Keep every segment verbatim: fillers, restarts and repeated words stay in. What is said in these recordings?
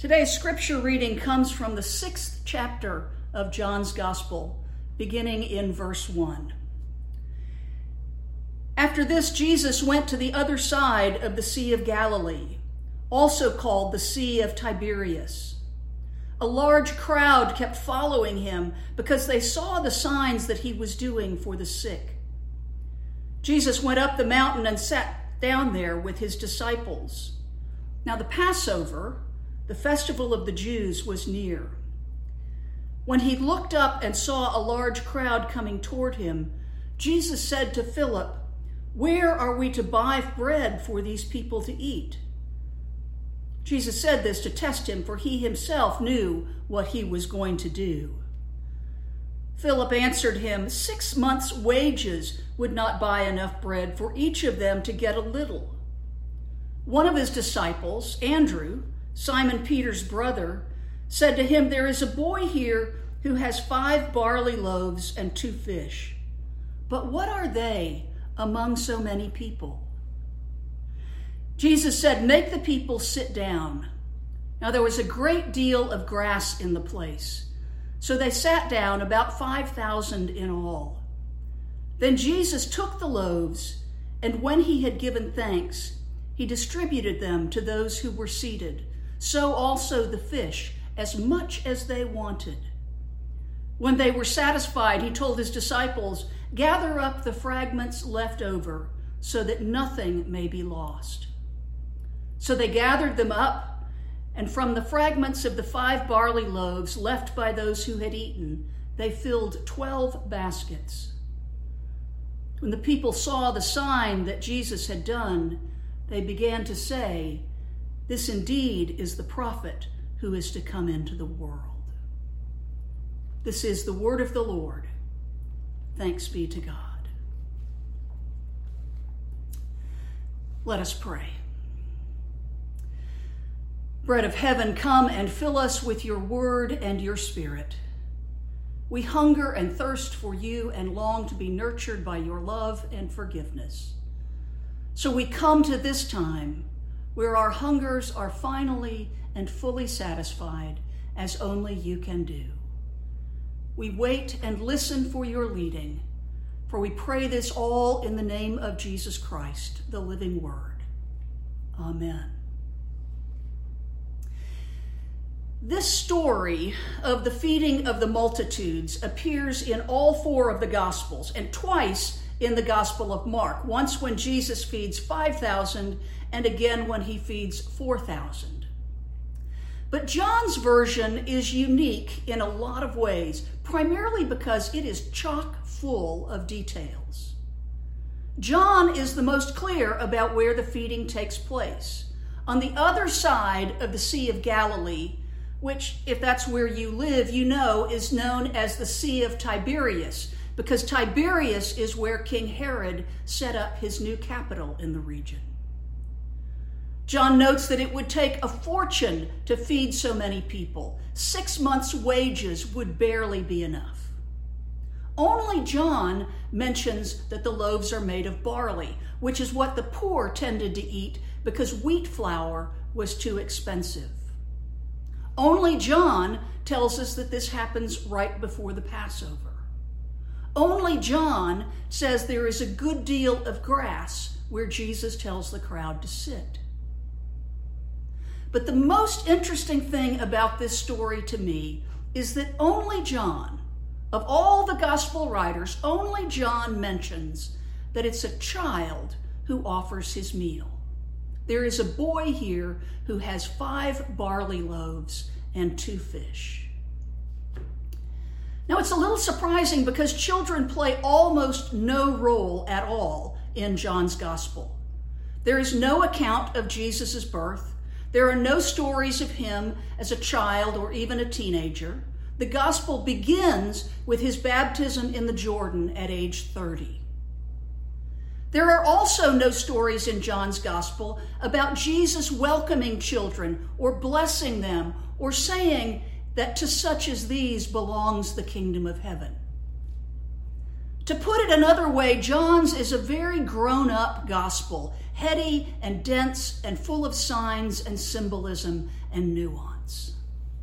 Today's scripture reading comes from the sixth chapter of John's Gospel, beginning in verse one. After this, Jesus went to the other side of the Sea of Galilee, also called the Sea of Tiberias. A large crowd kept following him because they saw the signs that he was doing for the sick. Jesus went up the mountain and sat down there with his disciples. Now the Passover, the festival of the Jews, was near. When he looked up and saw a large crowd coming toward him, Jesus said to Philip, "Where are we to buy bread for these people to eat?" Jesus said this to test him, for he himself knew what he was going to do. Philip answered him, "Six months' wages would not buy enough bread for each of them to get a little." One of his disciples, Andrew, Simon Peter's brother, said to him, "There is a boy here who has five barley loaves and two fish. But what are they among so many people?" Jesus said, "Make the people sit down." Now there was a great deal of grass in the place, so they sat down, about five thousand in all. Then Jesus took the loaves, and when he had given thanks, he distributed them to those who were seated, so also the fish, as much as they wanted. When they were satisfied, he told his disciples, "Gather up the fragments left over, so that nothing may be lost." So they gathered them up, and from the fragments of the five barley loaves left by those who had eaten, they filled twelve baskets. When the people saw the sign that Jesus had done, they began to say, "This indeed is the prophet who is to come into the world." This is the word of the Lord. Thanks be to God. Let us pray. Bread of heaven, come and fill us with your word and your spirit. We hunger and thirst for you and long to be nurtured by your love and forgiveness. So we come to this time where our hungers are finally and fully satisfied, as only you can do. We wait and listen for your leading, for we pray this all in the name of Jesus Christ, the living word. Amen. This story of the feeding of the multitudes appears in all four of the Gospels, and twice in the Gospel of Mark, once when Jesus feeds five thousand and again when he feeds four thousand. But John's version is unique in a lot of ways, primarily because it is chock full of details. John is the most clear about where the feeding takes place, on the other side of the Sea of Galilee, which, if that's where you live, you know is known as the Sea of Tiberias, because Tiberias is where King Herod set up his new capital in the region. John notes that it would take a fortune to feed so many people. Six months' wages would barely be enough. Only John mentions that the loaves are made of barley, which is what the poor tended to eat because wheat flour was too expensive. Only John tells us that this happens right before the Passover. Only John says there is a good deal of grass where Jesus tells the crowd to sit. But the most interesting thing about this story to me is that only John, of all the gospel writers, only John mentions that it's a child who offers his meal. There is a boy here who has five barley loaves and two fish. Now, it's a little surprising because children play almost no role at all in John's gospel. There is no account of Jesus' birth. There are no stories of him as a child or even a teenager. The gospel begins with his baptism in the Jordan at age thirty. There are also no stories in John's gospel about Jesus welcoming children or blessing them or saying that to such as these belongs the kingdom of heaven. To put it another way, John's is a very grown-up gospel, heady and dense and full of signs and symbolism and nuance.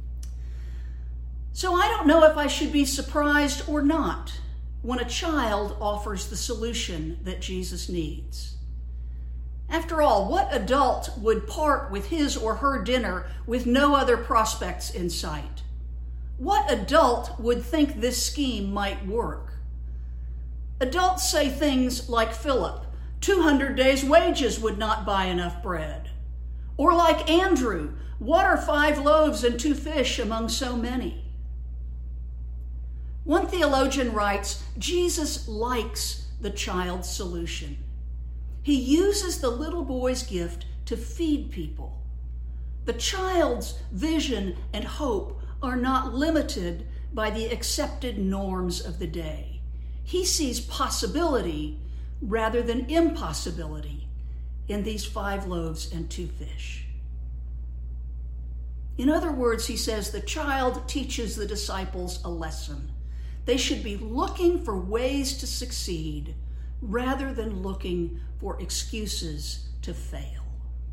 So I don't know if I should be surprised or not when a child offers the solution that Jesus needs. After all, what adult would part with his or her dinner with no other prospects in sight? What adult would think this scheme might work? Adults say things like Philip, two hundred days' wages would not buy enough bread. Or like Andrew, what are five loaves and two fish among so many? One theologian writes, Jesus likes the child's solution. He uses the little boy's gift to feed people. The child's vision and hope are not limited by the accepted norms of the day. He sees possibility rather than impossibility in these five loaves and two fish. In other words, he says the child teaches the disciples a lesson. They should be looking for ways to succeed rather than looking for excuses to fail.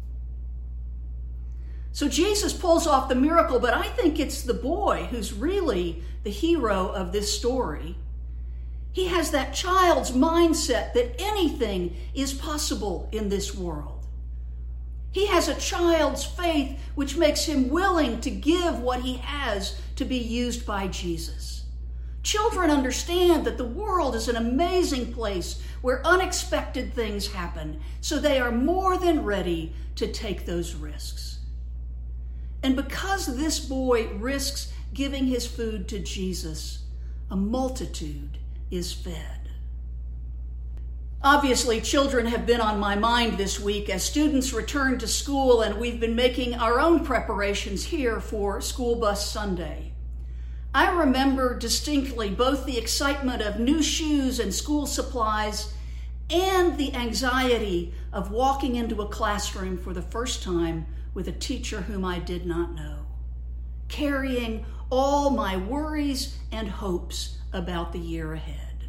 So Jesus pulls off the miracle, but I think it's the boy who's really the hero of this story. He has that child's mindset that anything is possible in this world. He has a child's faith which makes him willing to give what he has to be used by Jesus. Children understand that the world is an amazing place where unexpected things happen, so they are more than ready to take those risks. And because this boy risks giving his food to Jesus, a multitude is fed. Obviously, children have been on my mind this week as students return to school, and we've been making our own preparations here for School Bus Sunday. I remember distinctly both the excitement of new shoes and school supplies and the anxiety of walking into a classroom for the first time with a teacher whom I did not know, carrying all my worries and hopes about the year ahead.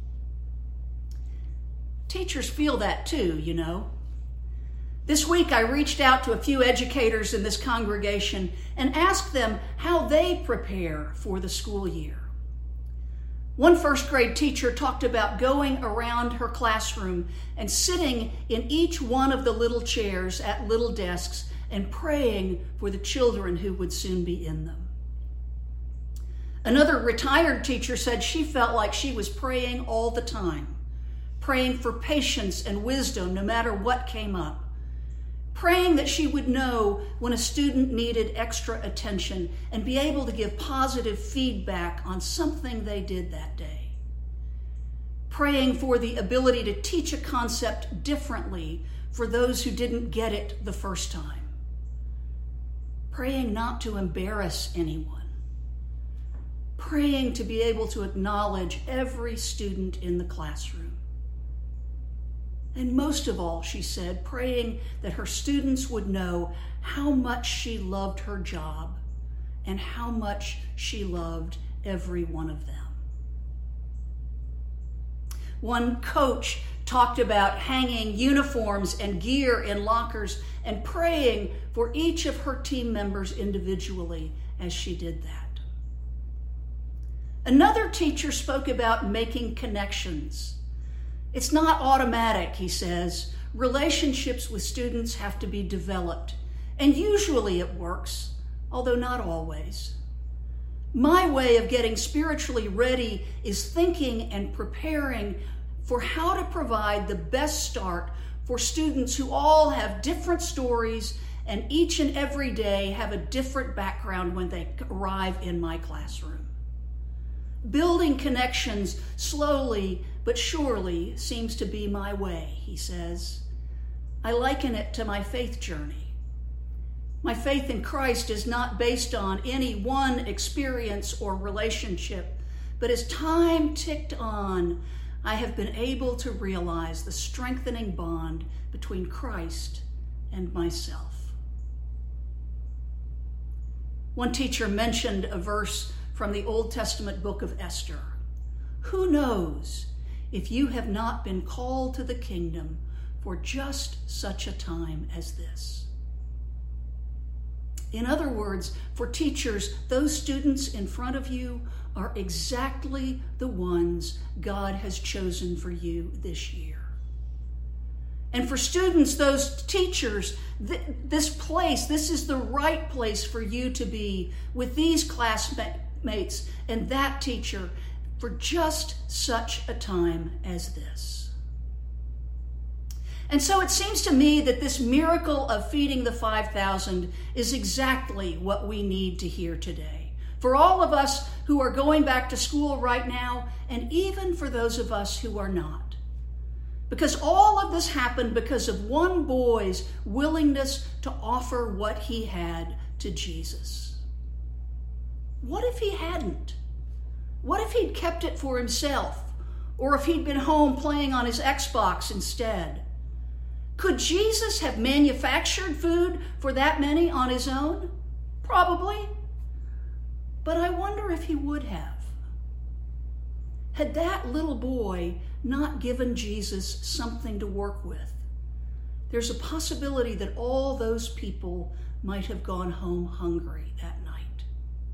Teachers feel that too, you know. This week I reached out to a few educators in this congregation and asked them how they prepare for the school year. One first grade teacher talked about going around her classroom and sitting in each one of the little chairs at little desks and praying for the children who would soon be in them. Another retired teacher said she felt like she was praying all the time, praying for patience and wisdom no matter what came up, praying that she would know when a student needed extra attention and be able to give positive feedback on something they did that day, praying for the ability to teach a concept differently for those who didn't get it the first time, praying not to embarrass anyone, praying to be able to acknowledge every student in the classroom. And most of all, she said, praying that her students would know how much she loved her job and how much she loved every one of them. One coach talked about hanging uniforms and gear in lockers and praying for each of her team members individually as she did that. Another teacher spoke about making connections. It's not automatic, he says. Relationships with students have to be developed, and usually it works, although not always. My way of getting spiritually ready is thinking and preparing for how to provide the best start for students who all have different stories and each and every day have a different background when they arrive in my classroom. Building connections slowly but surely seems to be my way, he says. I liken it to my faith journey. My faith in Christ is not based on any one experience or relationship, but as time ticked on, I have been able to realize the strengthening bond between Christ and myself. One teacher mentioned a verse from the Old Testament book of Esther. Who knows? if you have not been called to the kingdom for just such a time as this. In other words, for teachers, those students in front of you are exactly the ones God has chosen for you this year. And for students, those teachers, th- this place, this is the right place for you to be with these classmates and that teacher for just such a time as this. And so it seems to me that this miracle of feeding the five thousand is exactly what we need to hear today. For all of us who are going back to school right now, and even for those of us who are not. Because all of this happened because of one boy's willingness to offer what he had to Jesus. What if he hadn't? What if he'd kept it for himself? Or if he'd been home playing on his Xbox instead? Could Jesus have manufactured food for that many on his own? Probably. But I wonder if he would have. Had that little boy not given Jesus something to work with, there's a possibility that all those people might have gone home hungry that night.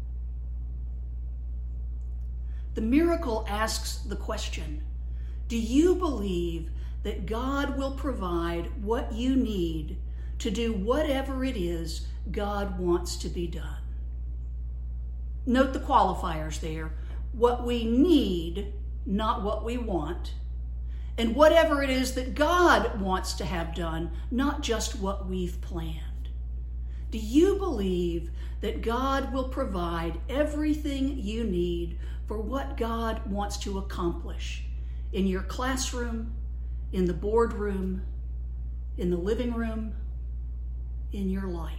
The miracle asks the question, do you believe that God will provide what you need to do whatever it is God wants to be done? Note the qualifiers there. What we need, not what we want, and whatever it is that God wants to have done, not just what we've planned. Do you believe that God will provide everything you need for what God wants to accomplish in your classroom, in the boardroom, in the living room, in your life?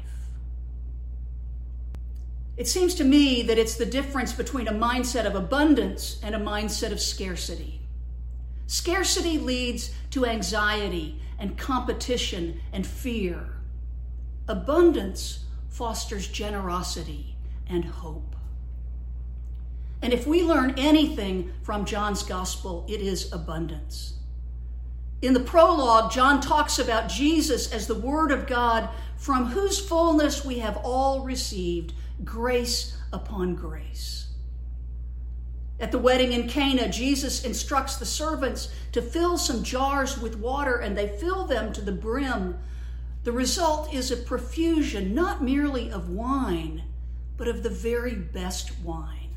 It seems to me that it's the difference between a mindset of abundance and a mindset of scarcity. Scarcity leads to anxiety and competition and fear. Abundance fosters generosity and hope. And if we learn anything from John's gospel, it is abundance. In the prologue, John talks about Jesus as the Word of God, from whose fullness we have all received grace upon grace. At the wedding in Cana, Jesus instructs the servants to fill some jars with water, and they fill them to the brim. The result is a profusion, not merely of wine, but of the very best wine.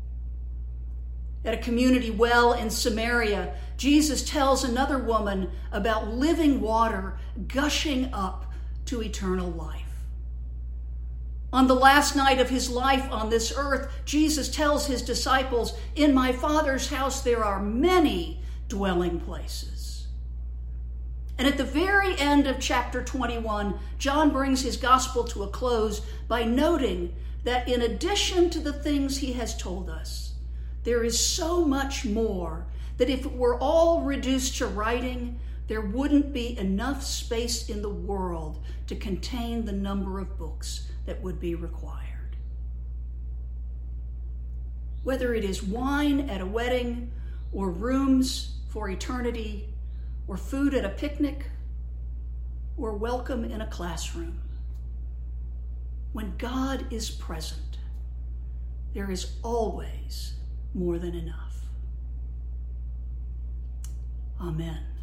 At a community well in Samaria, Jesus tells another woman about living water gushing up to eternal life. On the last night of his life on this earth, Jesus tells his disciples, "In my Father's house there are many dwelling places." And at the very end of chapter twenty-one, John brings his gospel to a close by noting that in addition to the things he has told us, there is so much more that if it were all reduced to writing, there wouldn't be enough space in the world to contain the number of books that would be required. Whether it is wine at a wedding, or rooms for eternity, or food at a picnic, or welcome in a classroom, when God is present, there is always more than enough. Amen.